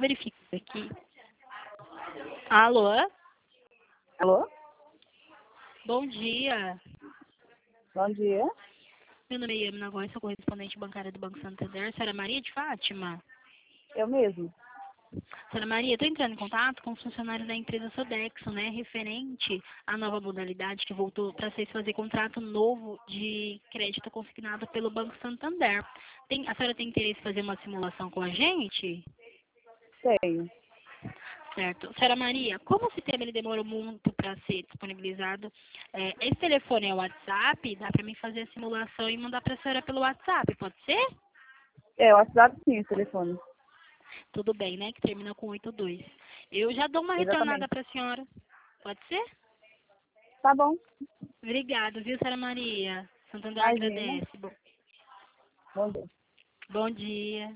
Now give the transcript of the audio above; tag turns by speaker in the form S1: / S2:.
S1: verificar aqui. Alô?
S2: Alô?
S1: Bom dia.
S2: Bom dia.
S1: Meu nome é Yamina Góes, sou correspondente bancária do Banco Santander. Senhora Maria de Fátima?
S2: Eu mesmo.
S1: Senhora Maria, estou entrando em contato com os funcionários da empresa Sodexo, né, referente à nova modalidade que voltou para vocês fazer contrato novo de crédito consignado pelo Banco Santander. A senhora tem interesse em fazer uma simulação com a gente?
S2: Tenho.
S1: Certo. Senhora Maria, como o sistema ele demorou muito para ser disponibilizado, esse telefone é o WhatsApp, dá para mim fazer a simulação e mandar para a senhora pelo WhatsApp, pode ser?
S2: É, o WhatsApp sim, o telefone.
S1: Tudo bem, né? Que termina com 82. Eu já dou uma retornada
S2: Exatamente.
S1: para a senhora. Pode ser?
S2: Tá bom.
S1: Obrigada, viu, senhora Maria? Santander
S2: Imagina.
S1: agradece.
S2: Bom dia.
S1: Bom dia.